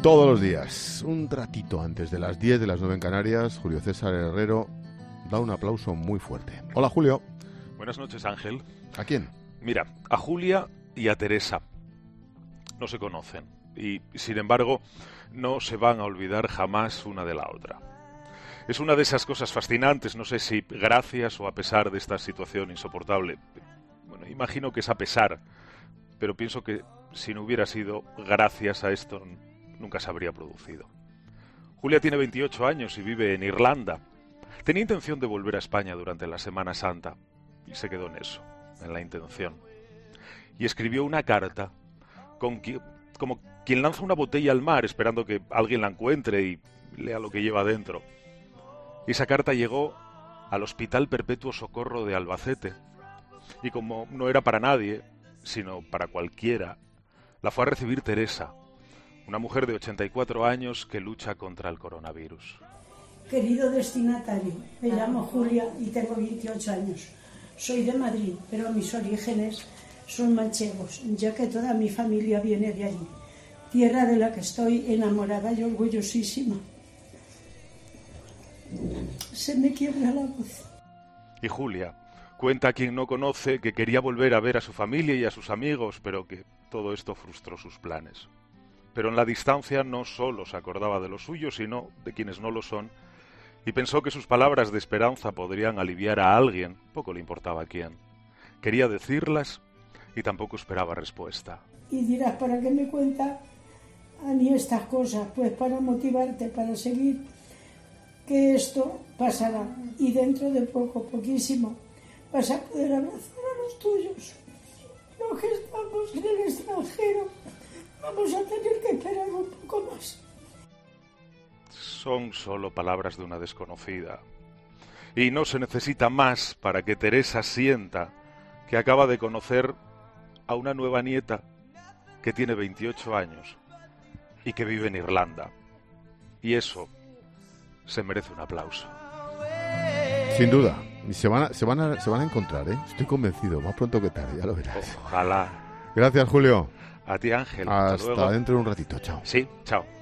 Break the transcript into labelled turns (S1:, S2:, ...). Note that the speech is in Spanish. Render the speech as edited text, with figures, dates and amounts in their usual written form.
S1: Todos los días, un ratito antes de las 10 de las 9 en Canarias, Julio César Herrero da un aplauso muy fuerte. Hola, Julio.
S2: Buenas noches, Ángel.
S1: ¿A quién?
S2: Mira, a Julia y a Teresa. No se conocen y, sin embargo, no se van a olvidar jamás una de la otra. Es una de esas cosas fascinantes, no sé si gracias o a pesar de esta situación insoportable. Bueno, imagino que es a pesar, pero pienso que si no hubiera sido gracias a esto, nunca se habría producido. Julia tiene 28 años y vive en Irlanda. Tenía intención de volver a España durante la Semana Santa y se quedó en eso, en la intención. Y escribió una carta como quien lanza una botella al mar esperando que alguien la encuentre y lea lo que lleva dentro. Y esa carta llegó al Hospital Perpetuo Socorro de Albacete y como no era para nadie, sino para cualquiera, la fue a recibir Teresa, una mujer de 84 años que lucha contra el coronavirus.
S3: Querido destinatario, me llamo Julia y tengo 28 años. Soy de Madrid, pero mis orígenes son manchegos, ya que toda mi familia viene de allí, tierra de la que estoy enamorada y orgullosísima. Se me quiebra la voz.
S2: Y Julia cuenta a quien no conoce que quería volver a ver a su familia y a sus amigos, pero que todo esto frustró sus planes. Pero en la distancia no solo se acordaba de los suyos, sino de quienes no lo son, y pensó que sus palabras de esperanza podrían aliviar a alguien, poco le importaba quién. Quería decirlas y tampoco esperaba respuesta.
S3: Y dirás, ¿para qué me cuenta a mí estas cosas? Pues para motivarte, para seguir, que esto pasará. Y dentro de poco, poquísimo, vas a poder abrazar a los tuyos. Los que estamos en el extranjero, vamos a tener que esperar un poco más.
S2: Son solo palabras de una desconocida. Y no se necesita más para que Teresa sienta que acaba de conocer a una nueva nieta que tiene 28 años y que vive en Irlanda. Y eso se merece un aplauso.
S1: Sin duda. Y se van a encontrar, ¿eh? Estoy convencido, más pronto que tarde, ya lo verás.
S2: Ojalá.
S1: Gracias, Julio.
S2: A ti, Ángel.
S1: Hasta
S2: luego.
S1: dentro de un ratito. Chao.
S2: Sí, chao.